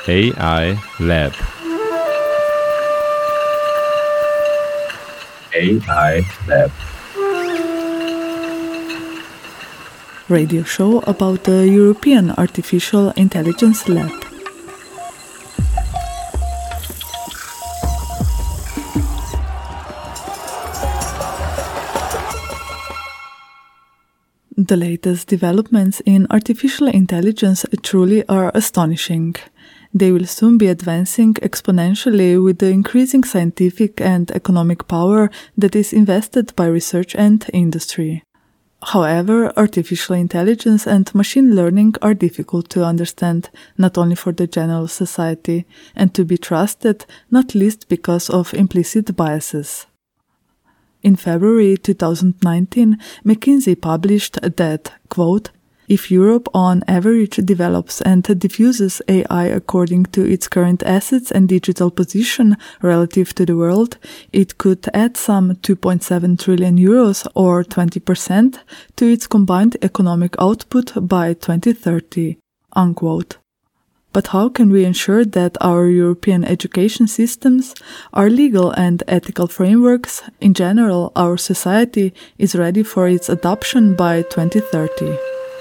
AI Lab. AI Lab. Radio show about the European Artificial Intelligence Lab. The latest developments in artificial intelligence truly are astonishing. They will soon be advancing exponentially with the increasing scientific and economic power that is invested by research and industry. However, artificial intelligence and machine learning are difficult to understand, not only for the general society, and to be trusted, not least because of implicit biases. In February 2019, McKinsey published that, quote, "If Europe on average develops and diffuses AI according to its current assets and digital position relative to the world, it could add some 2.7 trillion euros or 20% to its combined economic output by 2030, unquote. But how can we ensure that our European education systems, our legal and ethical frameworks, in general, our society, is ready for its adoption by 2030?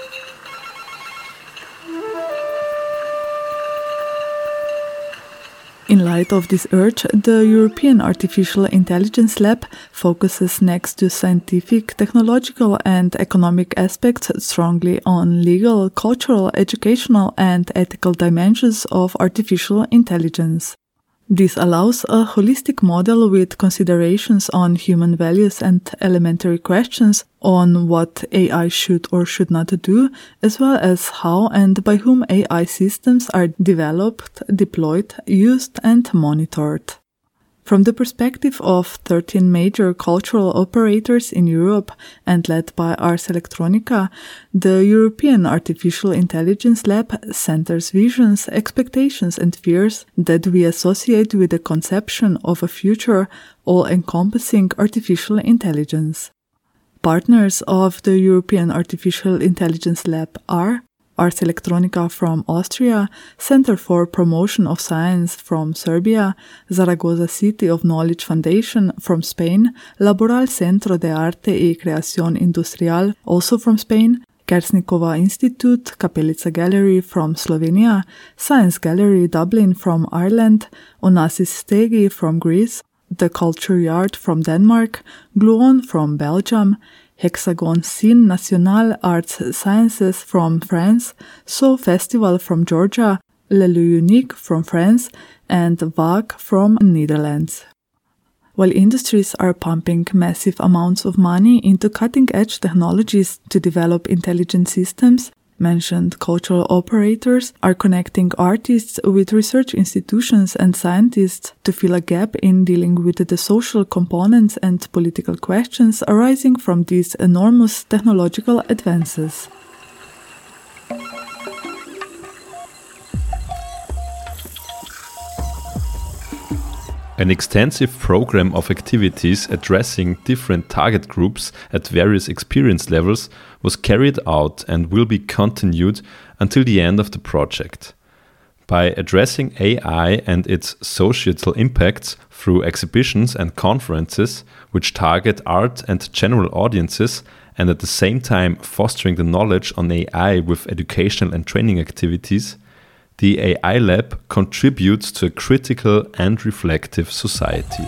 In light of this urge, the European Artificial Intelligence Lab focuses next to scientific, technological and economic aspects strongly on legal, cultural, educational and ethical dimensions of artificial intelligence. This allows a holistic model with considerations on human values and elementary questions on what AI should or should not do, as well as how and by whom AI systems are developed, deployed, used, and monitored. From the perspective of 13 major cultural operators in Europe and led by Ars Electronica, the European Artificial Intelligence Lab centers visions, expectations and fears that we associate with the conception of a future all-encompassing artificial intelligence. Partners of the European Artificial Intelligence Lab are Ars Electronica from Austria, Center for Promotion of Science from Serbia, Zaragoza City of Knowledge Foundation from Spain, Laboral Centro de Arte y Creación Industrial, also from Spain, Kersnikova Institute, Kapelica Gallery from Slovenia, Science Gallery Dublin from Ireland, Onassis Stegi from Greece, The Culture Yard from Denmark, Gluon from Belgium, Hexagon Scene National Arts Sciences from France, So Festival from Georgia, Le Lieu Unique from France, and VAG from Netherlands. While industries are pumping massive amounts of money into cutting-edge technologies to develop intelligent systems, mentioned cultural operators are connecting artists with research institutions and scientists to fill a gap in dealing with the social components and political questions arising from these enormous technological advances. An extensive program of activities addressing different target groups at various experience levels was carried out and will be continued until the end of the project. By addressing AI and its societal impacts through exhibitions and conferences which target art and general audiences, and at the same time fostering the knowledge on AI with educational and training activities, the AI Lab contributes to a critical and reflective society.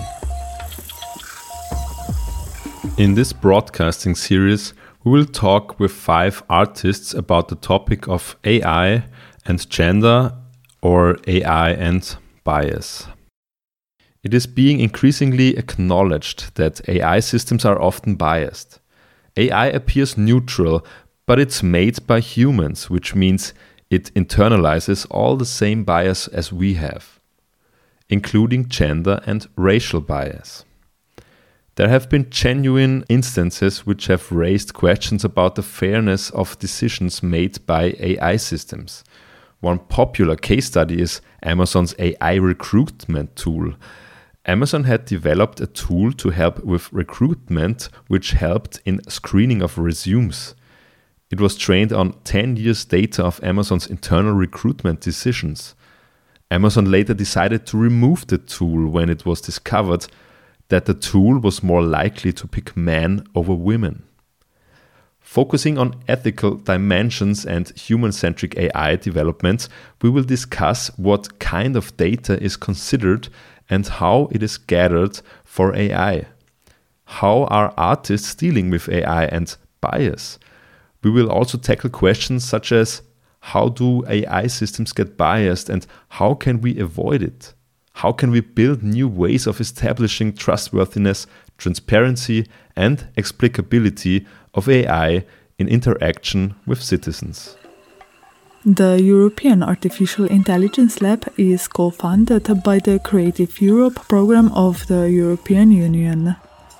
In this broadcasting series, we will talk with 5 artists about the topic of AI and gender, or AI and bias. It is being increasingly acknowledged that AI systems are often biased. AI appears neutral, but it's made by humans, which means it internalizes all the same bias as we have, including gender and racial bias. There have been genuine instances which have raised questions about the fairness of decisions made by AI systems. One popular case study is Amazon's AI recruitment tool. Amazon had developed a tool to help with recruitment which helped in screening of resumes. It was trained on 10 years data of Amazon's internal recruitment decisions. Amazon later decided to remove the tool when it was discovered that the tool was more likely to pick men over women. Focusing on ethical dimensions and human-centric AI developments, we will discuss what kind of data is considered and how it is gathered for AI. How are artists dealing with AI and bias? We will also tackle questions such as how do AI systems get biased and how can we avoid it? How can we build new ways of establishing trustworthiness, transparency, and explicability of AI in interaction with citizens? The European Artificial Intelligence Lab is co-funded by the Creative Europe program of the European Union.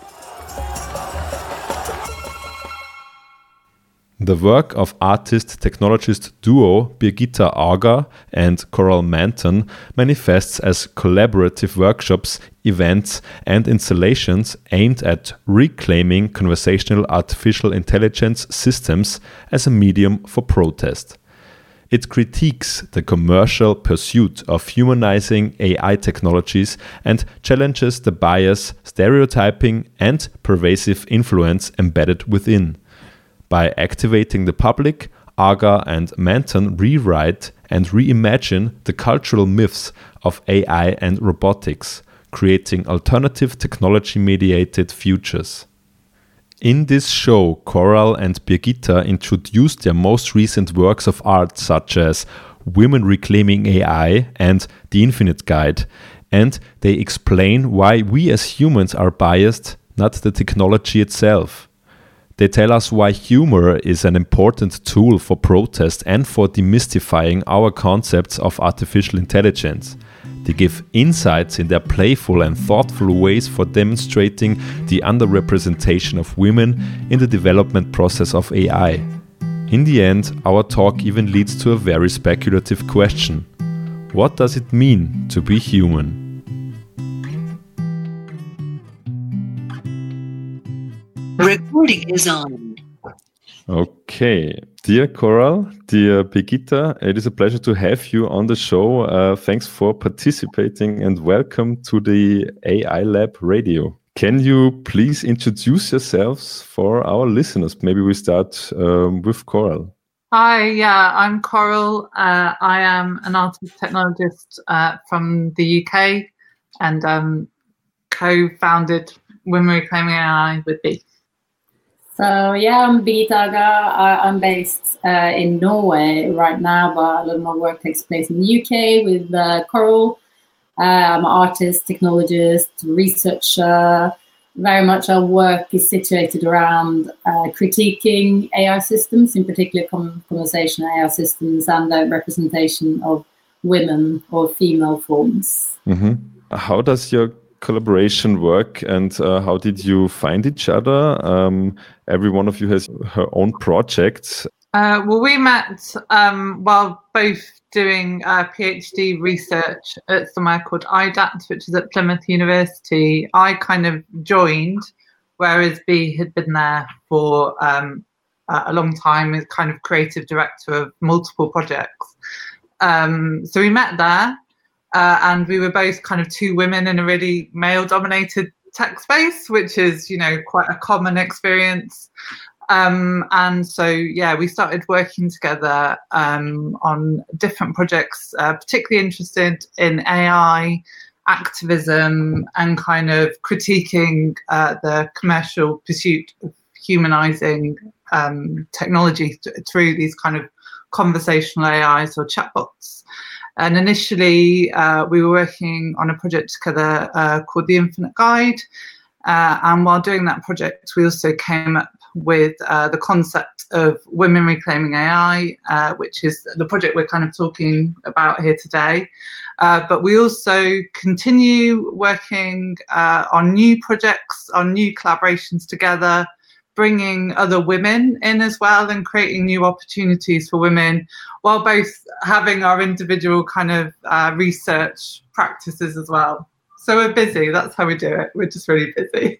The work of artist-technologist duo Birgitta Auger and Coral Manton manifests as collaborative workshops, events, and installations aimed at reclaiming conversational artificial intelligence systems as a medium for protest. It critiques the commercial pursuit of humanizing AI technologies and challenges the bias, stereotyping, and pervasive influence embedded within. By activating the public, Auger and Manton rewrite and reimagine the cultural myths of AI and robotics, creating alternative technology-mediated futures. In this show, Coral and Birgitta introduced their most recent works of art such as Women Reclaiming AI and The Infinite Guide, and they explain why we as humans are biased, not the technology itself. They tell us why humor is an important tool for protest and for demystifying our concepts of artificial intelligence. They give insights in their playful and thoughtful ways for demonstrating the underrepresentation of women in the development process of AI. In the end, our talk even leads to a very speculative question. What does it mean to be human? Recording is on. Okay. Dear Coral, dear Birgitta, it is a pleasure to have you on the show. Thanks for participating and welcome to the AI Lab Radio. Can you please introduce yourselves for our listeners? Maybe we start with Coral. Hi, I'm Coral. I am an artist technologist from the UK and co-founded Women Reclaiming AI with B. So I'm Birgitta Auger. I'm based in Norway right now, but a lot of my work takes place in the UK with Coral. I'm an artist, technologist, researcher. Very much our work is situated around critiquing AI systems, in particular conversational AI systems and the representation of women or female forms. Mm-hmm. How does your collaboration work and how did you find each other? Every one of you has her own projects. Well, we met while both doing PhD research at somewhere called IDAT, which is at Plymouth University. I kind of joined, whereas B had been there for a long time as kind of creative director of multiple projects. So we met there. And we were both kind of two women in a really male-dominated tech space, which is, quite a common experience. And so, we started working together on different projects, particularly interested in AI, activism, and kind of critiquing the commercial pursuit of humanizing technology through these kind of conversational AIs or chatbots. And initially, we were working on a project together called The Infinite Guide. And while doing that project, we also came up with the concept of Women Reclaiming AI, which is the project we're kind of talking about here today. But we also continue working on new projects, on new collaborations together, bringing other women in as well and creating new opportunities for women while both having our individual kind of research practices as well. So we're busy. That's how we do it. We're just really busy.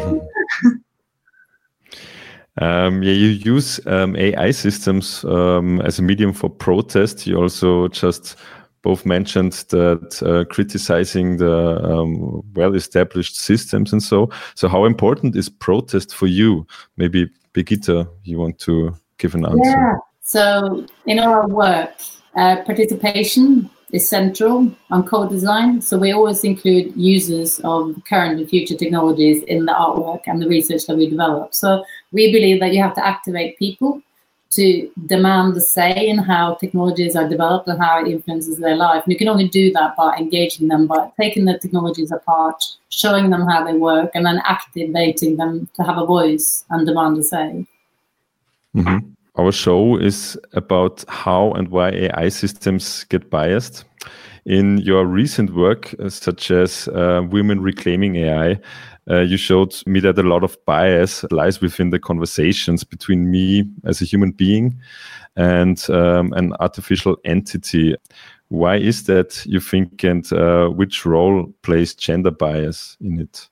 You use AI systems as a medium for protest. You also just both mentioned that criticizing the well-established systems and so. So how important is protest for you? Maybe Birgitta, you want to give an answer? Yeah. So in our work, participation is central on co-design. So we always include users of current and future technologies in the artwork and the research that we develop. So we believe that you have to activate people to demand the say in how technologies are developed and how it influences their life. And you can only do that by engaging them, by taking the technologies apart, showing them how they work, and then activating them to have a voice and demand a say. Mm-hmm. Our show is about how and why AI systems get biased. In your recent work, such as Women Reclaiming AI, you showed me that a lot of bias lies within the conversations between me as a human being and an artificial entity. Why is that, you think, and which role plays gender bias in it?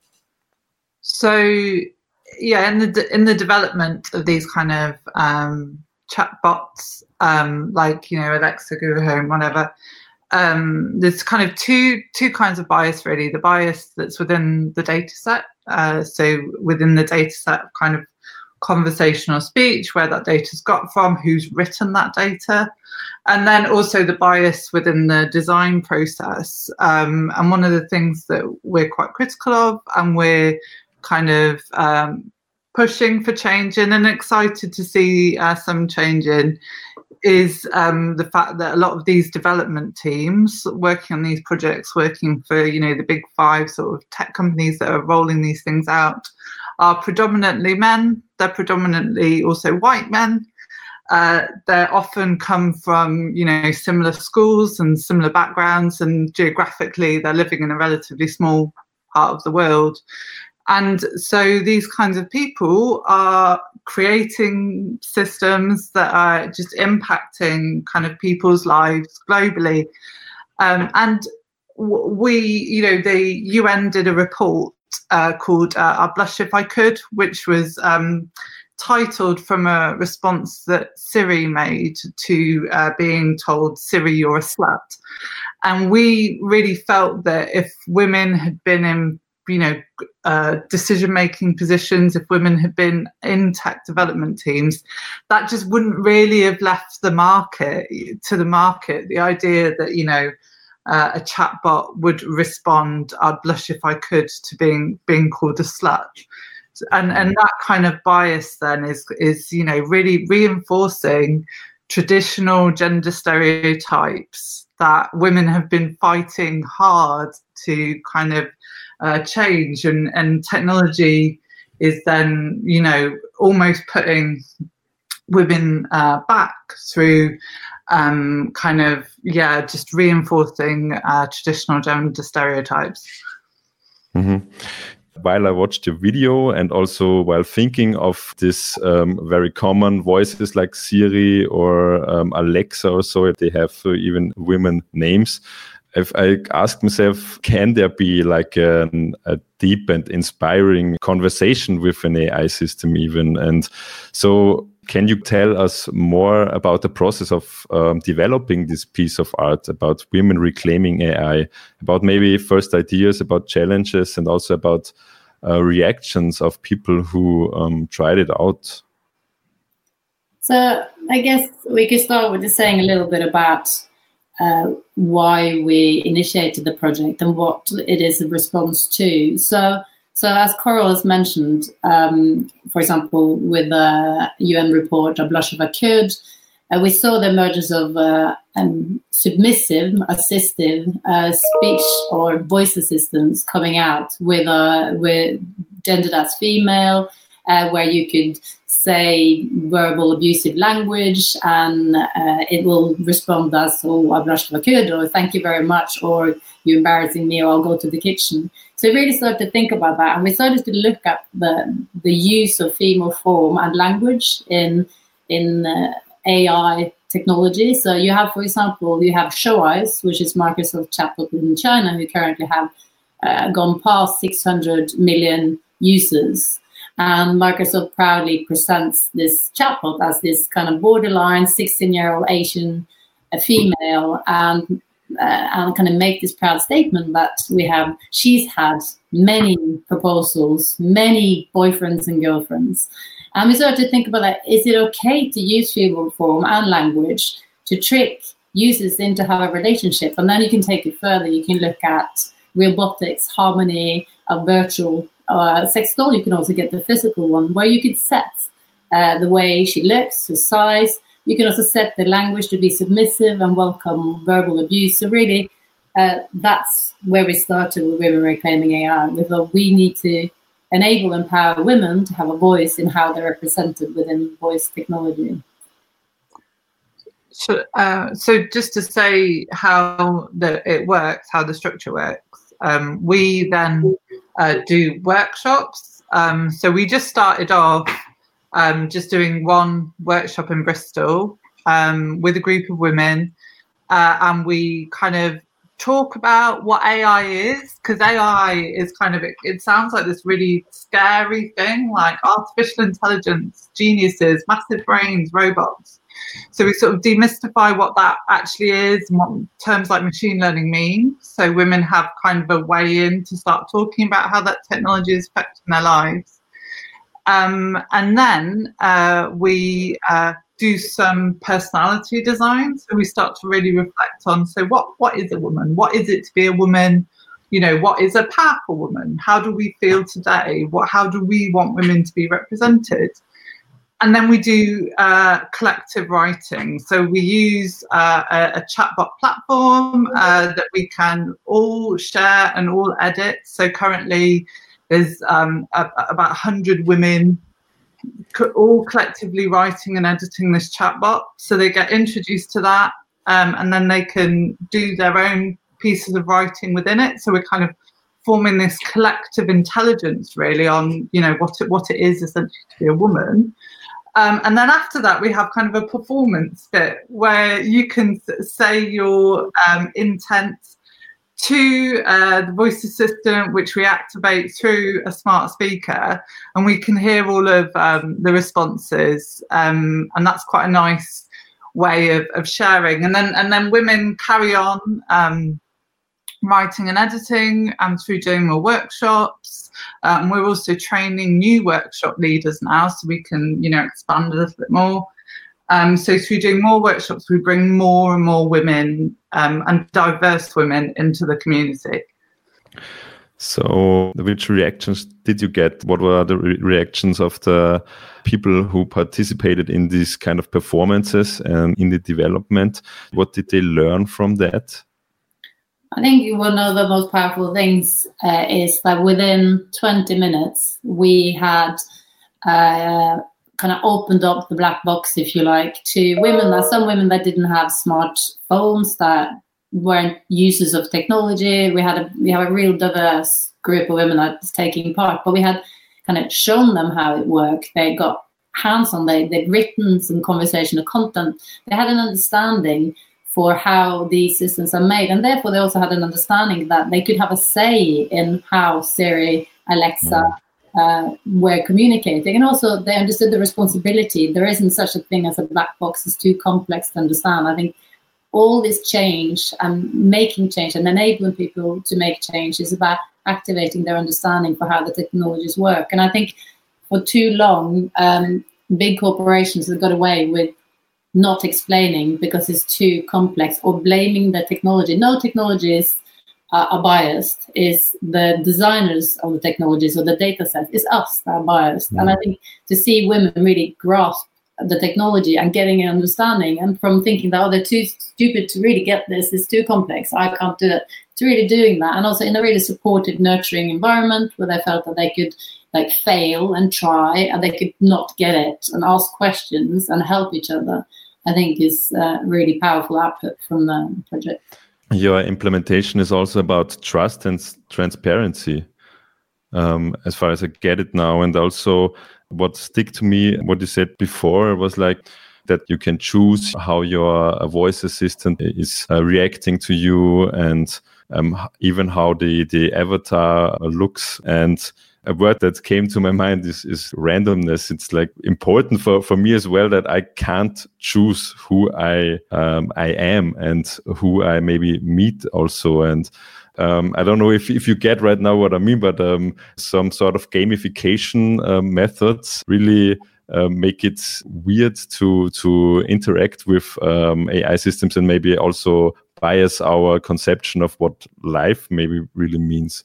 So, yeah, in the development of these kind of chatbots, like, you know, Alexa, Google Home, whatever, there's kind of two kinds of bias, really. The bias that's within the data set, so within the data set of kind of conversational speech, where that data's got from, who's written that data, and then also the bias within the design process. And one of the things that we're quite critical of, and we're kind of pushing for change in and excited to see some change in, is the fact that a lot of these development teams working on these projects, working for, you know, the big five sort of tech companies that are rolling these things out, are predominantly men. They're predominantly also white men. They often come from, you know, similar schools and similar backgrounds, and geographically they're living in a relatively small part of the world. And so these kinds of people are creating systems that are just impacting kind of people's lives globally. And we, you know, the UN did a report called I'd Blush If I Could, which was titled from a response that Siri made to being told, Siri, you're a slut. And we really felt that if women had been in, you know, decision-making positions, if women had been in tech development teams, that just wouldn't really have left the market to the market. The idea that, you know, a chatbot would respond, I'd blush if I could, to being called a slut. And that kind of bias then is, you know, really reinforcing traditional gender stereotypes that women have been fighting hard to kind of change, and technology is then, you know, almost putting women back through kind of, yeah, just reinforcing traditional gender stereotypes. Mm-hmm. While I watched your video, and also while thinking of this very common voices like Siri or Alexa or so, they have even women names. If I ask myself, can there be like a deep and inspiring conversation with an AI system even? And so can you tell us more about the process of developing this piece of art, about women reclaiming AI, about maybe first ideas, about challenges, and also about reactions of people who tried it out? So I guess we could start with just saying a little bit about why we initiated the project and what it is a response to. So as Coral has mentioned, for example, with the UN report, I'd Blush If I Could, we saw the emergence of submissive, assistive speech or voice assistants coming out with gendered as female, where you could say verbal abusive language and it will respond as, oh, I blushed if I could, or thank you very much, or you're embarrassing me, or I'll go to the kitchen. So we really started to think about that, and we started to look at the use of female form and language in AI technology. So you have, for example, you have Showeyes, which is Microsoft chatbot in China, who currently have gone past 600 million users. And Microsoft proudly presents this chatbot as this kind of borderline 16-year-old Asian female. And and kind of make this proud statement that she's had many proposals, many boyfriends and girlfriends. And we started to think about that. Is it okay to use figure form and language to trick users into have a relationship? And then you can take it further. You can look at robotics, harmony, a virtual sex doll. You can also get the physical one where you could set the way she looks, her size. You can also set the language to be submissive and welcome verbal abuse. So really, that's where we started with Women Reclaiming AI. We thought we need to enable, empower women to have a voice in how they're represented within voice technology. So just to say how it works, how the structure works, we then do workshops. So we just started off just doing one workshop in Bristol with a group of women, and we kind of talk about what AI is, because AI is kind of, it sounds like this really scary thing, like artificial intelligence, geniuses, massive brains, robots. So we sort of demystify what that actually is and what terms like machine learning mean. So women have kind of a way in to start talking about how that technology is affecting their lives. And then we do some personality design. So we start to really reflect on, so what is a woman? What is it to be a woman? You know, what is a powerful woman? How do we feel today? How do we want women to be represented? And then we do collective writing. So we use a chatbot platform that we can all share and all edit. So currently there's about 100 women all collectively writing and editing this chatbot. So they get introduced to that, and then they can do their own pieces of writing within it. So we're kind of forming this collective intelligence really on, you know, what it is essentially to be a woman. And then after that, we have kind of a performance bit where you can say your intent to the voice assistant, which we activate through a smart speaker, and we can hear all of the responses, and that's quite a nice way of sharing. And then women carry on writing and editing and through doing more workshops. And we're also training new workshop leaders now, so we can, you know, expand a little bit more. So through doing more workshops, we bring more and more women and diverse women into the community. So which reactions did you get? What were the reactions of the people who participated in these kind of performances and in the development? What did they learn from that? I think one of the most powerful things is that within 20 minutes, we had kind of opened up the black box, if you like, to women. Some women that didn't have smartphones, that weren't users of technology. We have a real diverse group of women that's taking part, but we had kind of shown them how it worked. They got hands-on, they'd written some conversational content. They had an understanding for how these systems are made, and therefore they also had an understanding that they could have a say in how Siri, Alexa were communicating, and also they understood the responsibility. There isn't such a thing as a black box; it's too complex to understand. I think all this change and making change and enabling people to make change is about activating their understanding for how the technologies work. And I think for too long, big corporations have got away with not explaining because it's too complex, or blaming the technology. No technologies are biased. It's the designers of the technologies or the data set. It's us that are biased. And I think to see women really grasp the technology and getting an understanding, and from thinking that, oh, they're too stupid to really get this, it's too complex, I can't do that, to really doing that. And also in a really supportive, nurturing environment where they felt that they could like fail and try, and they could not get it, and ask questions and help each other, I think is really powerful output from the project. Your implementation is also about trust and transparency, as far as I get it now. And also what stick to me, what you said before, was like that you can choose how your voice assistant is reacting to you, and even how the avatar looks. And a word that came to my mind is randomness. It's like important for me as well that I can't choose who I am and who I maybe meet also. And I don't know if you get right now what I mean, but some sort of gamification methods really make it weird to interact with AI systems and maybe also bias our conception of what life maybe really means.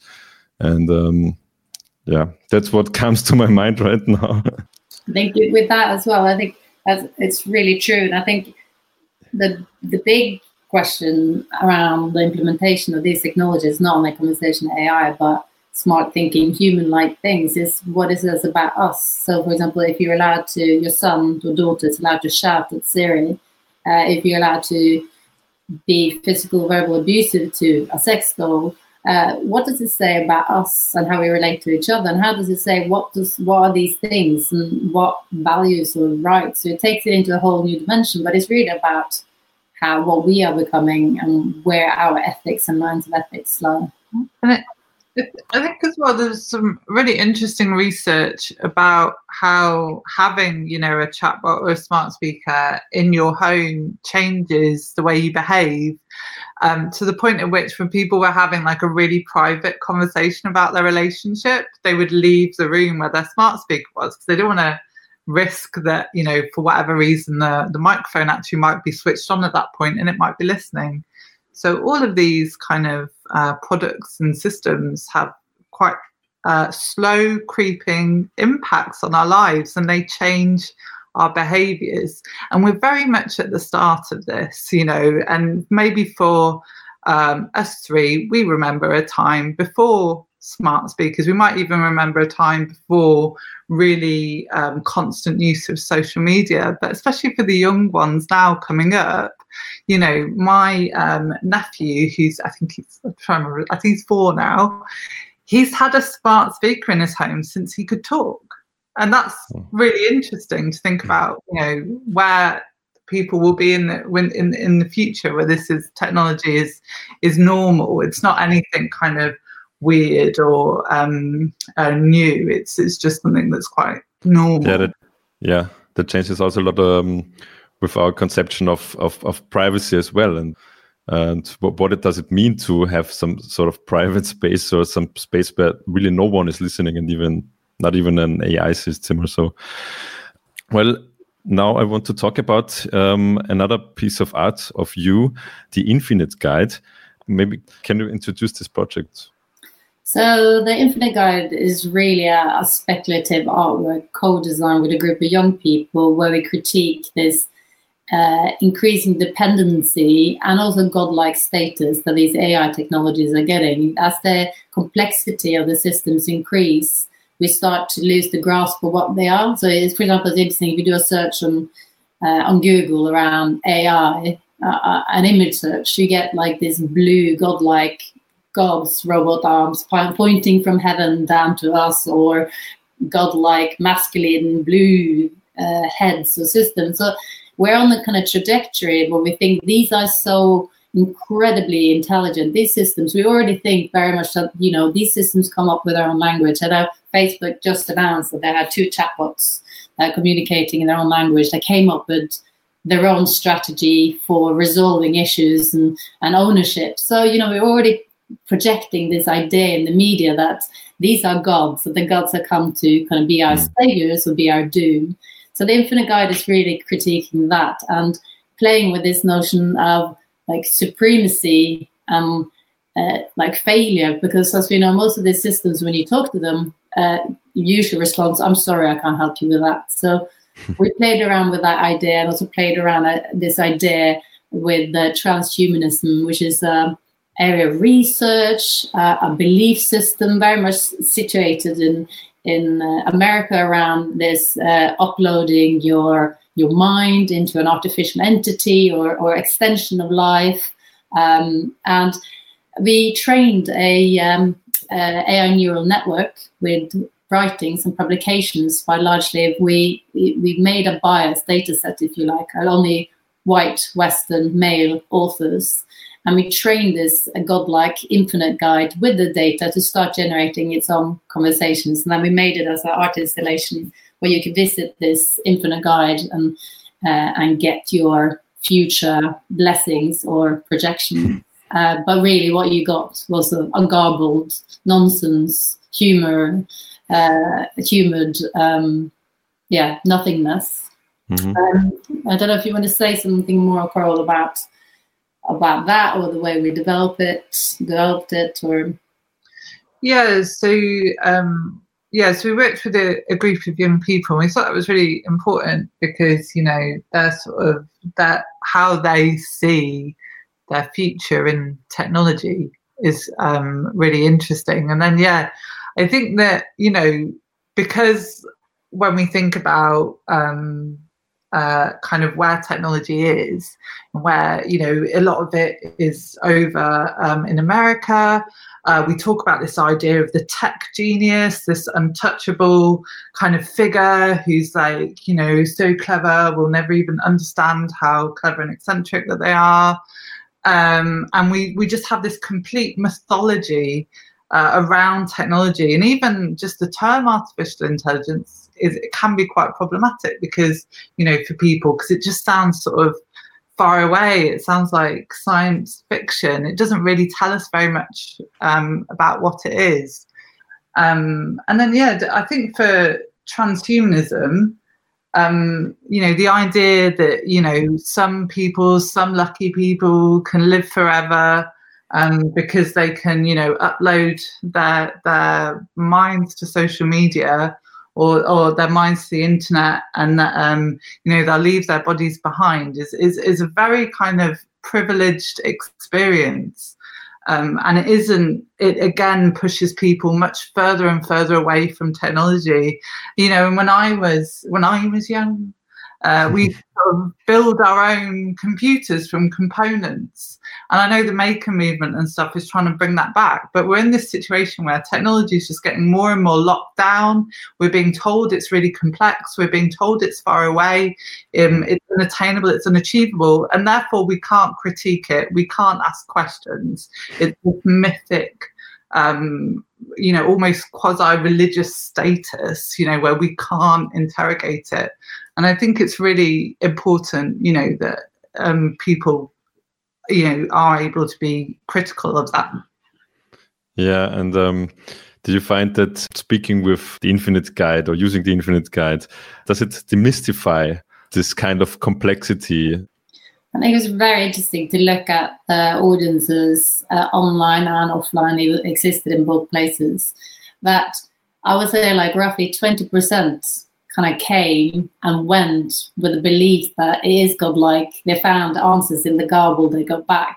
And yeah, that's what comes to my mind right now. I think with that as well, I think it's really true. And I think the big question around the implementation of these technologies, not only conversational AI, but smart thinking, human-like things, is what is this about us? So, for example, if you're allowed to, your son or daughter is allowed to shout at Siri, if you're allowed to be physical, verbal, abusive to a sex doll, what does it say about us and how we relate to each other? And how does it say what are these things and what values or rights? So it takes it into a whole new dimension, but it's really about what we are becoming and where our ethics and lines of ethics lie. And I think as well, there's some really interesting research about how having, a chatbot or a smart speaker in your home changes the way you behave, to the point at which when people were having like a really private conversation about their relationship, they would leave the room where their smart speaker was because they don't want to risk that, for whatever reason, the microphone actually might be switched on at that point and it might be listening. So all of these kind of products and systems have quite slow creeping impacts on our lives, and they change our behaviors. And we're very much at the start of this, and maybe for us three, we remember a time before smart speakers. We might even remember a time before really constant use of social media, but especially for the young ones now coming up, my nephew, I think he's 4 now, he's had a smart speaker in his home since he could talk. And that's really interesting to think about, where people will be in the future, where technology is normal. It's not anything kind of weird or new. It's just something that's quite normal. That changes also a lot with our conception of privacy as well, and what does it mean to have some sort of private space or some space where really no one is listening, and not even an AI system or so. Well, now I want to talk about another piece of art of you, the Infinite Guide. Maybe can you introduce this project? So the Infinite Guide is really a speculative artwork co-designed with a group of young people where we critique this increasing dependency and also godlike status that these AI technologies are getting. As the complexity of the systems increase, we start to lose the grasp of what they are. So, for example, it's interesting if you do a search on Google around AI, an image search, you get like this blue godlike gods, robot arms pointing from heaven down to us, or godlike masculine blue heads or systems. So we're on the kind of trajectory where we think these are so incredibly intelligent, these systems. We already think very much that, these systems come up with their own language. And Facebook just announced that they had 2 chatbots communicating in their own language. They came up with their own strategy for resolving issues and ownership. So, we're already projecting this idea in the media that these are gods, that the gods have come to kind of be our saviors or be our doom. So the Infinite Guide is really critiquing that and playing with this notion of like supremacy and like failure, because as we know, most of these systems, when you talk to them, usual response, I'm sorry, I can't help you with that. So we played around with that idea and also played around this idea with transhumanism, which is area of research, a belief system very much situated in America around this uploading your mind into an artificial entity or extension of life. And we trained a AI neural network with writings and publications by largely we made a biased data set, if you like, only white Western male authors. And we trained this godlike infinite guide with the data to start generating its own conversations. And then we made it as an art installation where you could visit this infinite guide and get your future blessings or projection. But really what you got was a garbled nonsense, humoured, nothingness. Mm-hmm. I don't know if you want to say something more, Coral, about that, or the way we developed it, or so we worked with a group of young people, and we thought that was really important because, you know, they're sort of that how they see their future in technology is really interesting. And then I think that, you know, because when we think about kind of where technology is, where, you know, a lot of it is over in America. We talk about this idea of the tech genius, this untouchable kind of figure who's like, you know, so clever, we'll never even understand how clever and eccentric that they are. And we just have this complete mythology around technology, and even just the term artificial intelligence it can be quite problematic because, you know, for people, because it just sounds sort of far away. It sounds like science fiction. It doesn't really tell us very much about what it is. And then, I think for transhumanism, you know, the idea that, you know, some lucky people can live forever because they can, you know, upload their minds to social media or their minds to the internet, and you know, they'll leave their bodies behind is a very kind of privileged experience. And it again pushes people much further and further away from technology. You know, and when I was young, we sort of build our own computers from components. And I know the maker movement and stuff is trying to bring that back. But we're in this situation where technology is just getting more and more locked down. We're being told it's really complex. We're being told it's far away. It's unattainable. It's unachievable. And therefore, we can't critique it. We can't ask questions. It's this mythic, you know, almost quasi-religious status, you know, where we can't interrogate it. And I think it's really important, you know, that people, you know, are able to be critical of that. Yeah, and did you find that speaking with the Infinite Guide or using the Infinite Guide, does it demystify this kind of complexity? I think it was very interesting to look at audiences online and offline. It existed in both places. That I would say like roughly 20% kind of came and went with the belief that it is godlike. They found answers in the garble they got back.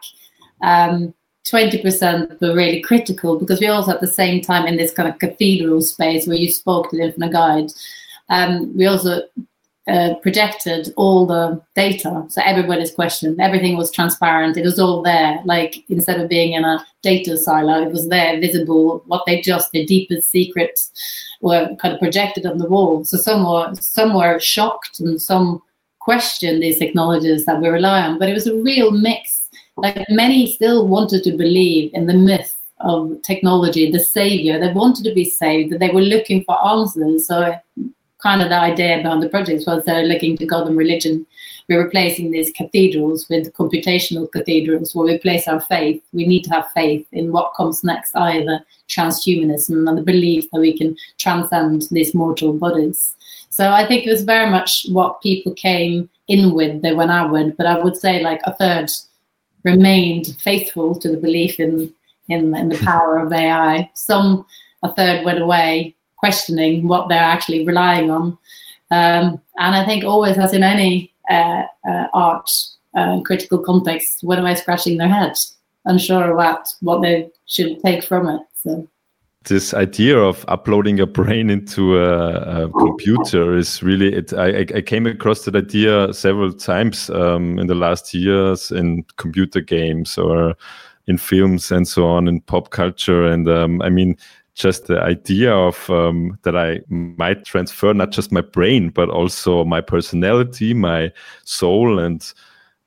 20% were really critical, because we also at the same time in this kind of cathedral space where you spoke to the Infinite Guide, we also projected all the data, so everybody's questioned, everything was transparent, it was all there, like instead of being in a data silo, it was there, visible, what they just, their deepest secrets were kind of projected on the wall. So some were shocked and some questioned these technologies that we rely on, but it was a real mix. Like many still wanted to believe in the myth of technology, the savior, they wanted to be saved, that they were looking for answers. So kind of the idea behind the project was they're looking to God and religion. We're replacing these cathedrals with computational cathedrals where we place our faith. We need to have faith in what comes next, either transhumanism and the belief that we can transcend these mortal bodies. So I think it was very much what people came in with, they went out with, but I would say like a third remained faithful to the belief in the power of AI. A third went away questioning what they're actually relying on. And I think always, as in any art critical context, went away scratching their heads, unsure about what they should take from it. So this idea of uploading your brain into a computer is really, I came across that idea several times in the last years in computer games or in films and so on, in pop culture. And I mean, just the idea of that I might transfer not just my brain, but also my personality, my soul, and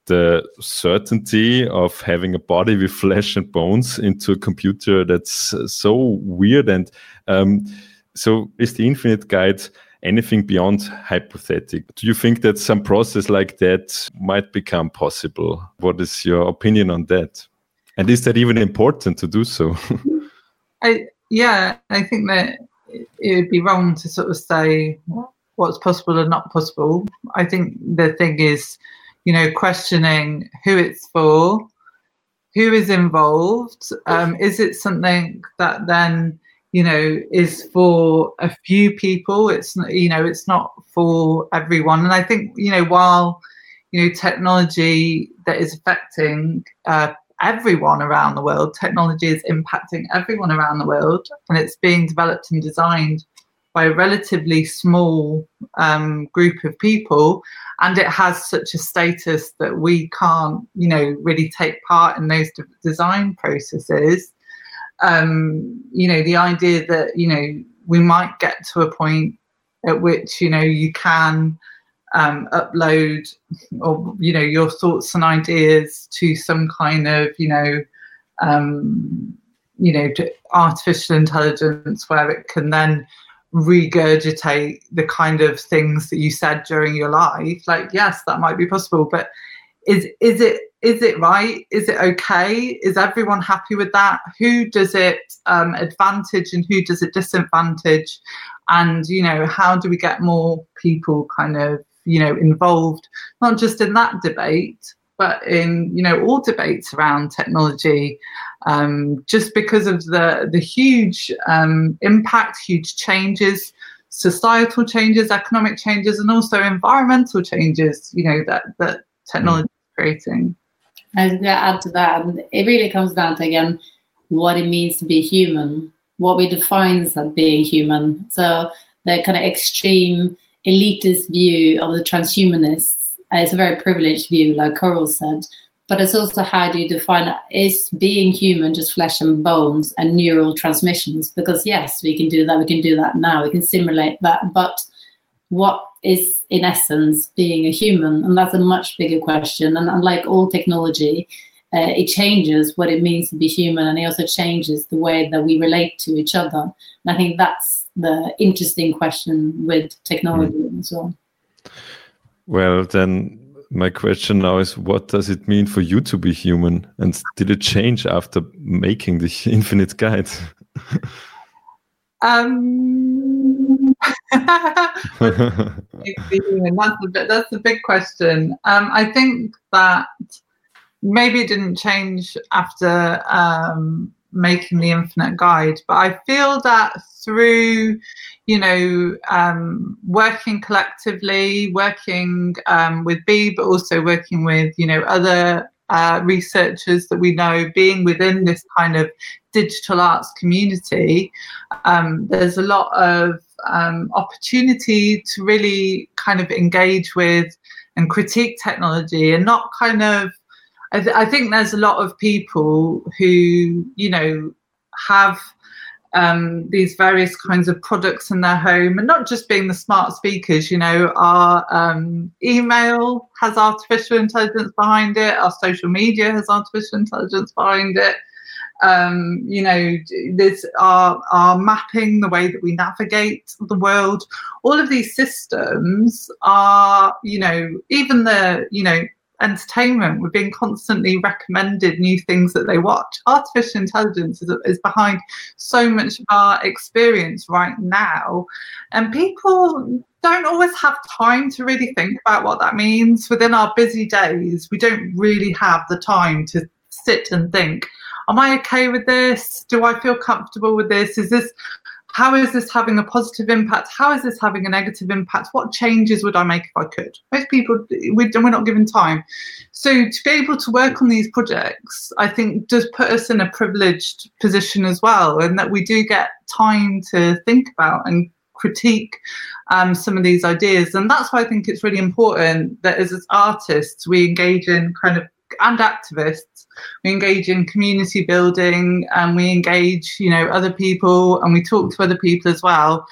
the certainty of having a body with flesh and bones into a computer that's so weird. And so is the Infinite Guide anything beyond hypothetical? Do you think that some process like that might become possible? What is your opinion on that? And is that even important to do so? I think that it would be wrong to sort of say what's possible and not possible. I think the thing is, questioning who it's for, who is involved. Is it something that then, is for a few people? It's not for everyone. And I think, while, technology that is affecting everyone around the world, technology is impacting everyone around the world, and it's being developed and designed by a relatively small group of people, and it has such a status that we can't, really take part in those design processes. The idea that, we might get to a point at which, you can upload or, your thoughts and ideas to some kind of, artificial intelligence where it can then regurgitate the kind of things that you said during your life. Like, yes, that might be possible, but is it right? Is it okay? Is everyone happy with that? Who does it advantage and who does it disadvantage? And, how do we get more people kind of, involved, not just in that debate, but in, all debates around technology, just because of the huge impact, huge changes, societal changes, economic changes, and also environmental changes, that technology is creating. I was going to add to that, and it really comes down to, again, what it means to be human, what we define as being human. So the kind of extreme elitist view of the transhumanists is a very privileged view, like Coral said, but it's also how do you define, is being human just flesh and bones and neural transmissions? Because yes, we can do that now, we can simulate that, but what is in essence being a human? And that's a much bigger question. And unlike all technology, it changes what it means to be human, and it also changes the way that we relate to each other. And I think that's the interesting question with technology as well. Well, then my question now is, what does it mean for you to be human? And did it change after making the Infinite Guide? That's a big question. I think that maybe it didn't change after making the Infinite Guide, but I feel that through, working collectively, working with Bee, but also working with, other researchers that we know, being within this kind of digital arts community, there's a lot of opportunity to really kind of engage with and critique technology, and not kind of, I think there's a lot of people who, have these various kinds of products in their home, and not just being the smart speakers, our email has artificial intelligence behind it, our social media has artificial intelligence behind it. There's our mapping, the way that we navigate the world, all of these systems are, even the, entertainment, we're being constantly recommended new things that they watch. Artificial intelligence is behind so much of our experience right now, and people don't always have time to really think about what that means. Within our busy days, we don't really have the time to sit and think, am I okay with this? Do I feel comfortable with this? How is this having a positive impact? How is this having a negative impact? What changes would I make if I could? Most people, we're not given time. So to be able to work on these projects, I think does put us in a privileged position as well, and that we do get time to think about and critique some of these ideas. And that's why I think it's really important that as artists, we engage in and activists, we engage in community building, and we engage, other people, and we talk to other people as well.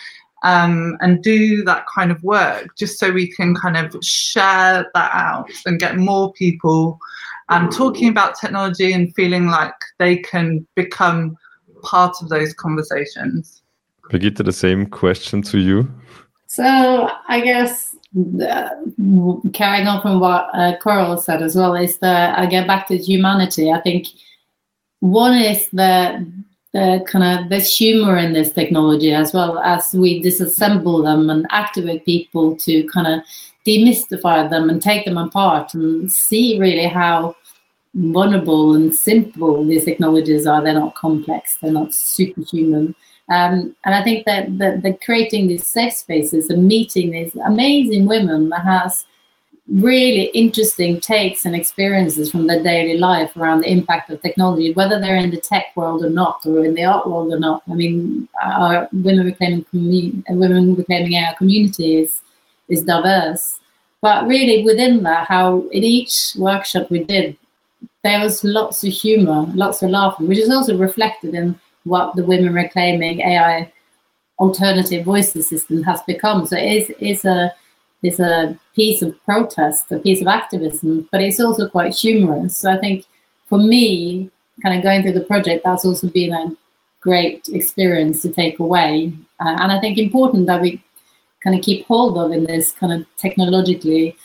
and do that kind of work, just so we can kind of share that out and get more people talking about technology and feeling like they can become part of those conversations. Brigitte, the same question to you. So I guess carrying on from what Coral said as well, is that I get back to humanity. I think one is the kind of there's humor in this technology, as well as we disassemble them and activate people to kind of demystify them and take them apart and see really how vulnerable and simple these technologies are. They're not complex, they're not superhuman. And I think that the creating these safe spaces and meeting these amazing women that has really interesting takes and experiences from their daily life around the impact of technology, whether they're in the tech world or not, or in the art world or not. I mean, our Women Reclaiming AI community is diverse. But really within that, how in each workshop we did, there was lots of humor, lots of laughing, which is also reflected in what the Women Reclaiming AI alternative voices system has become. So it's a piece of protest, a piece of activism, but it's also quite humorous. So I think for me, kind of going through the project, that's also been a great experience to take away. And I think important that we kind of keep hold of in this kind of technologically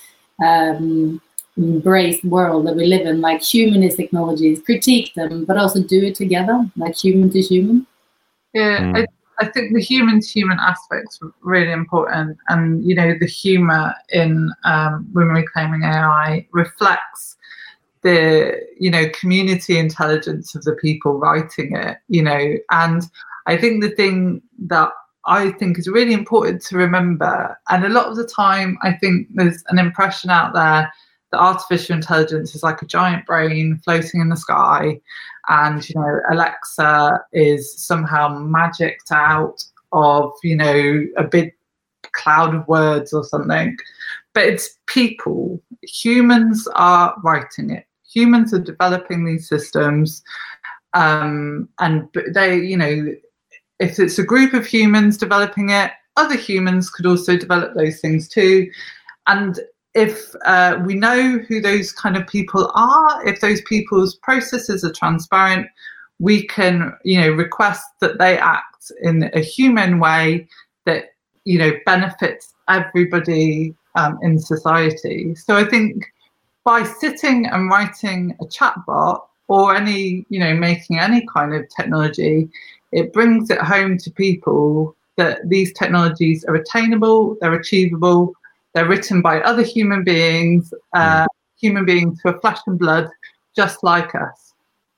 embraced world that we live in, like humanist technologies, critique them, but also do it together, like human to human. Yeah, I think the human to human aspect's really important, and the humour in Women Reclaiming AI reflects the community intelligence of the people writing it, and I think the thing that I think is really important to remember, and a lot of the time I think there's an impression out there that artificial intelligence is like a giant brain floating in the sky, and Alexa is somehow magicked out of a big cloud of words or something. But it's people. Humans are writing it. Humans are developing these systems, and they, if it's a group of humans developing it, other humans could also develop those things too. And if we know who those kind of people are, if those people's processes are transparent, we can, request that they act in a human way that, benefits everybody in society. So I think by sitting and writing a chatbot or making any kind of technology, it brings it home to people that these technologies are attainable, they're achievable, they're written by other human beings who are flesh and blood, just like us.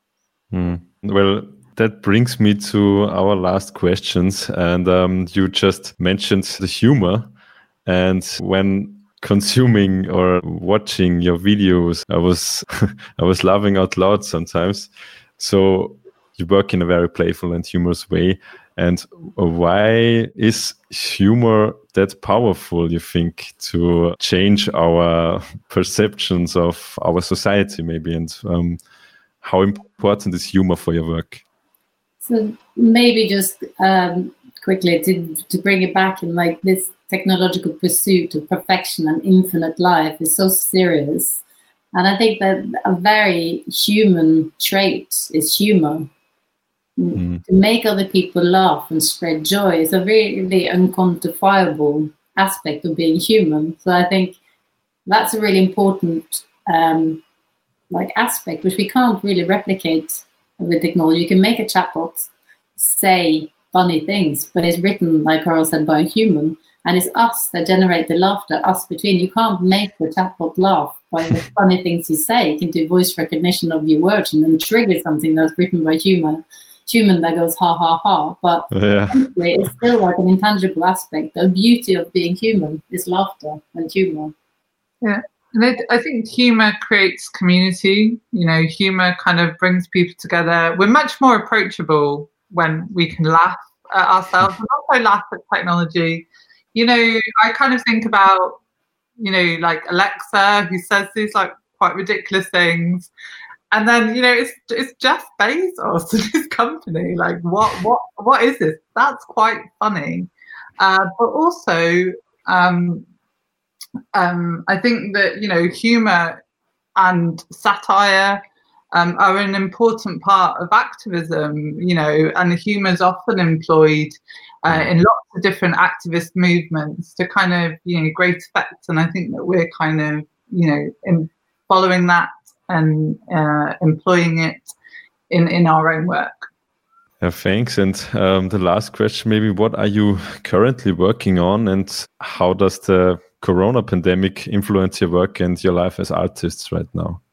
Well, that brings me to our last questions. And you just mentioned the humor. And when consuming or watching your videos, I was laughing out loud sometimes. So you work in a very playful and humorous way. And why is humor that powerful, you think, to change our perceptions of our society, maybe? And how important is humor for your work? So maybe just quickly to bring it back in, like, this technological pursuit of perfection and infinite life is so serious. And I think that a very human trait is humor. To make other people laugh and spread joy is a really unquantifiable aspect of being human. So I think that's a really important aspect, which we can't really replicate with technology. You can make a chatbot say funny things, but it's written, like Coral said, by a human, and it's us that generate the laughter, us between. You can't make the chatbot laugh by the funny things you say. You can do voice recognition of your words and then trigger something that's written by a human that goes ha ha ha, but it's still like an intangible aspect. The beauty of being human is laughter and humor. Yeah, and I think humor creates community. Humor kind of brings people together. We're much more approachable when we can laugh at ourselves and also laugh at technology. I kind of think about like Alexa, who says these like quite ridiculous things. And then, it's Jeff Bezos and his company. Like, what is this? That's quite funny. but also I think that humour and satire are an important part of activism, and humour is often employed in lots of different activist movements to kind of, great effect. And I think that we're kind of, following that and employing it in our own work. Thanks. And the last question, maybe, what are you currently working on, and how does the Corona pandemic influence your work and your life as artists right now?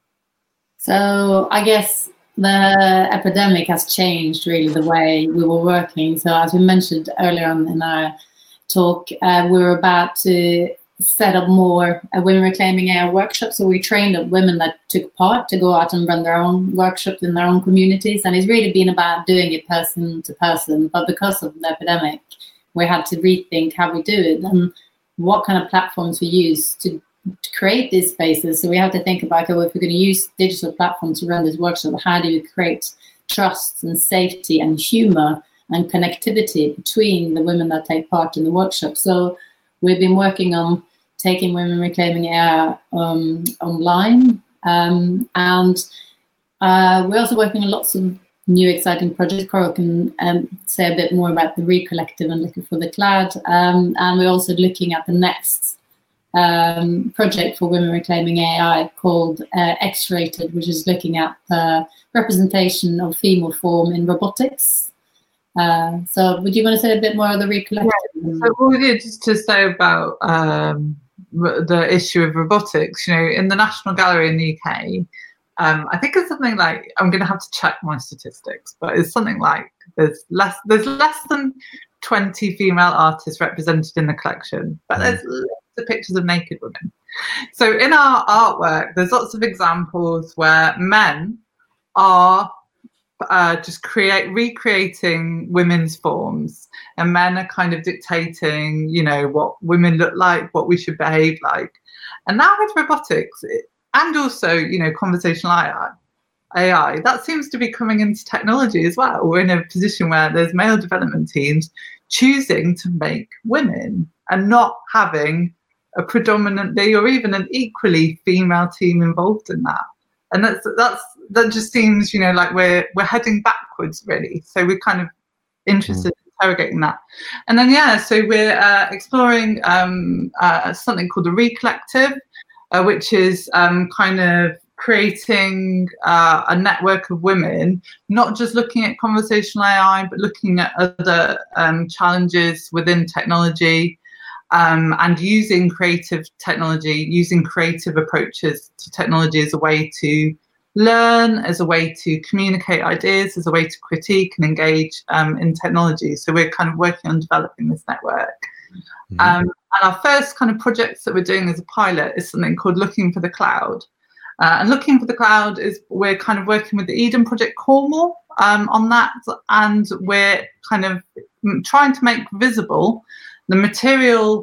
So I guess the epidemic has changed really the way we were working. So as we mentioned earlier on in our talk, we were about to set up more women reclaiming AI workshops. So we trained up women that took part to go out and run their own workshops in their own communities. And it's really been about doing it person to person. But because of the epidemic, we had to rethink how we do it and what kind of platforms we use to create these spaces. So we have to think about, okay, well, if we're going to use digital platforms to run this workshop, how do we create trust and safety and humor and connectivity between the women that take part in the workshop? So we've been working on taking Women Reclaiming AI online, and we're also working on lots of new exciting projects. Coral can say a bit more about the Recollective and Looking for the Cloud, and we're also looking at the next project for Women Reclaiming AI called X-Rated, which is looking at the representation of female form in robotics. So would you want to say a bit more of the Recollective? Yeah. So just to say about the issue of robotics, in the National Gallery in the UK, I think it's something like, I'm going to have to check my statistics, but it's something like there's less than 20 female artists represented in the collection, but there's lots of pictures of naked women. So in our artwork, there's lots of examples where men are just recreating women's forms, and men are kind of dictating, what women look like, what we should behave like. And now with robotics, and also, conversational AI, that seems to be coming into technology as well. We're in a position where there's male development teams choosing to make women and not having a predominantly or even an equally female team involved in that. And that just seems, like we're heading backwards, really. So we're kind of interested in interrogating that. And then, so we're exploring something called the Recollective, which is kind of creating a network of women, not just looking at conversational AI, but looking at other challenges within technology, and using creative technology, using creative approaches to technology as a way to learn, as a way to communicate ideas, as a way to critique and engage in technology. So we're kind of working on developing this network. And our first kind of projects that we're doing as a pilot is something called Looking for the Cloud. And Looking for the Cloud is, we're kind of working with the Eden Project Cornwall on that, and we're kind of trying to make visible the material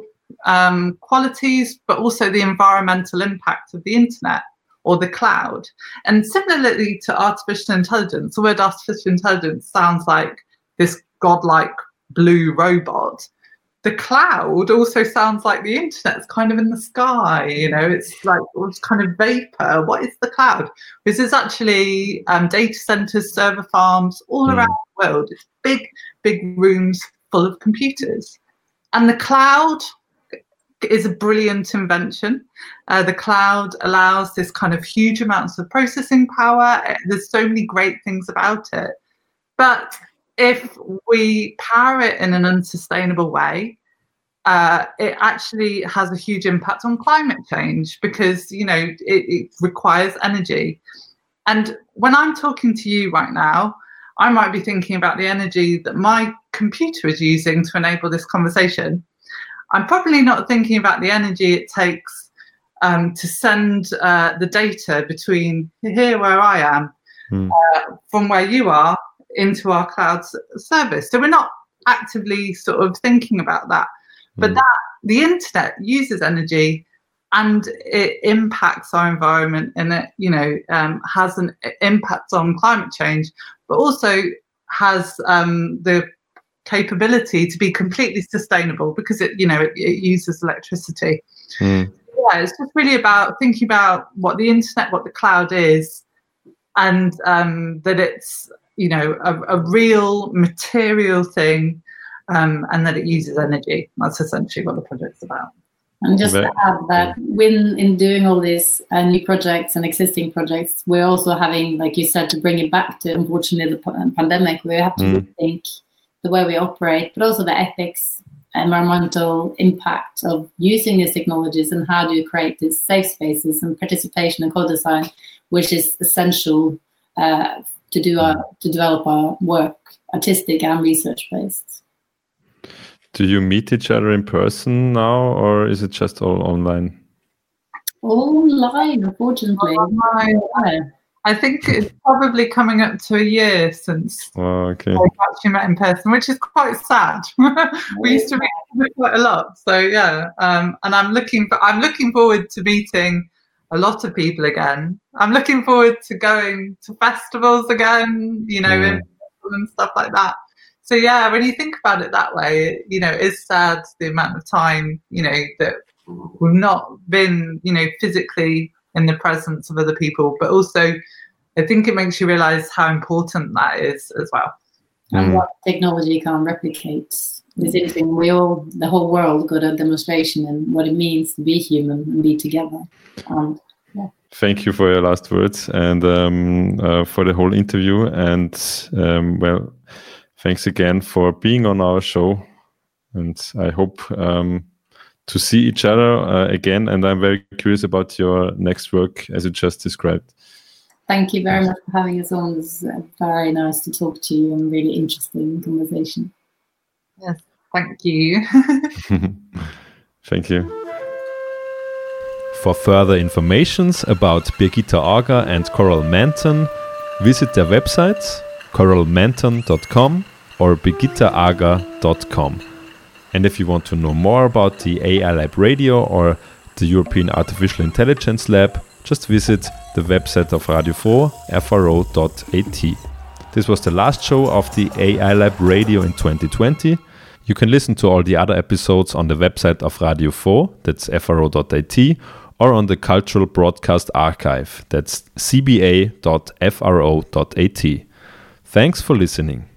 qualities, but also the environmental impact of the internet or the cloud. And similarly to artificial intelligence, the word artificial intelligence sounds like this godlike blue robot. The cloud also sounds like the internet's kind of in the sky, it's like it's kind of vapor. What is the cloud? This is actually data centers, server farms all around the world. It's big rooms full of computers. And the cloud is a brilliant invention. The cloud allows this kind of huge amounts of processing power. There's so many great things about it. But if we power it in an unsustainable way, it actually has a huge impact on climate change because, it requires energy. And when I'm talking to you right now, I might be thinking about the energy that my computer is using to enable this conversation. I'm probably not thinking about the energy it takes to send the data between here where I am, from where you are, into our cloud service. So we're not actively sort of thinking about that. But the internet uses energy and it impacts our environment, and it has an impact on climate change, but also has the capability to be completely sustainable because it uses electricity. Yeah, it's just really about thinking about what the internet, what the cloud is, and that it's a real material thing, and that it uses energy. That's essentially what the project's about. And just to add that in doing all these new projects and existing projects, we're also having, like you said, to bring it back to, unfortunately, the pandemic, we have to rethink the way we operate, but also the ethics, environmental impact of using these technologies, and how do you create these safe spaces and participation and co-design, which is essential to develop our work, artistic and research-based. Do you meet each other in person now, or is it just all online? Online, unfortunately. Online. I think it's probably coming up to a year since I actually met in person, which is quite sad. We used to meet quite a lot, so yeah. And I'm looking forward to meeting a lot of people again. I'm looking forward to going to festivals again, and stuff like that. So yeah, when you think about it that way, it is sad the amount of time, that we've not been, physically in the presence of other people, but also I think it makes you realize how important that is as well. And what technology can't replicate. It's interesting. The whole world got a demonstration in what it means to be human and be together. Thank you for your last words and for the whole interview. And thanks again for being on our show. And I hope to see each other again. And I'm very curious about your next work, as you just described. Thank you very much for having us on. It was very nice to talk to you and really interesting conversation. Yes, thank you. Thank you. For further informations about Birgitta Auger and Coral Manton, visit their websites coralmanton.com or birgittaauger.com. And if you want to know more about the AI Lab Radio or the European Artificial Intelligence Lab, just visit the website of Radio 4, fro.at. This was the last show of the AI Lab Radio in 2020. You can listen to all the other episodes on the website of Radio 4, that's fro.at, or on the Cultural Broadcast Archive, that's cba.fro.at. Thanks for listening.